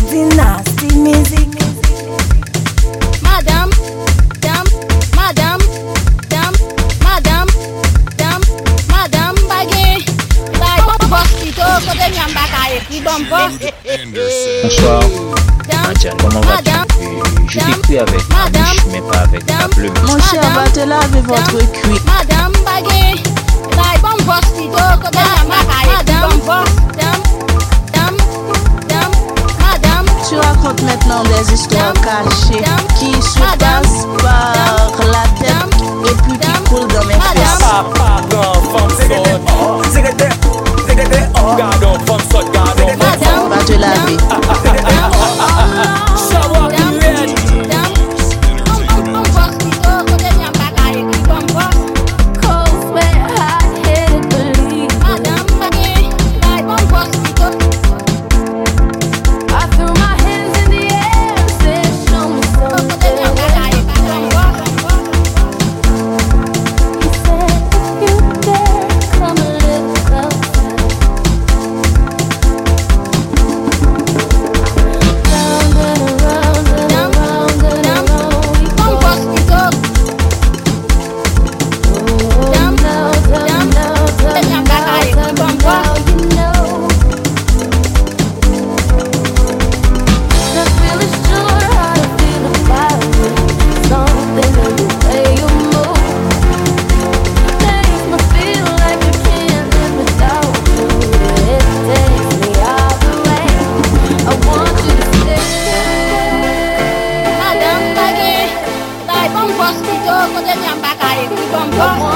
Dynasty music. Madame, dame, madame, dame, madame, dame, madame, bagay. Like mosquito, côté nyamba kaye, qui bomba. Bonsoir. Antiane, comment vas-tu? Je t'ai cuit avec Madame, mais pas avec ta plume. Mon cher, va te laver votre cuir. Madame, bagay. Like mosquito, côté nyamba kaye, qui bomba. Dame, dame, dame, madame. Tu racontes maintenant des histoires cachées qui se passent par la tête et puis qui coulent dans mes fesses. Va te laver. Mosquito, côté nyamba kaye, qui bomba.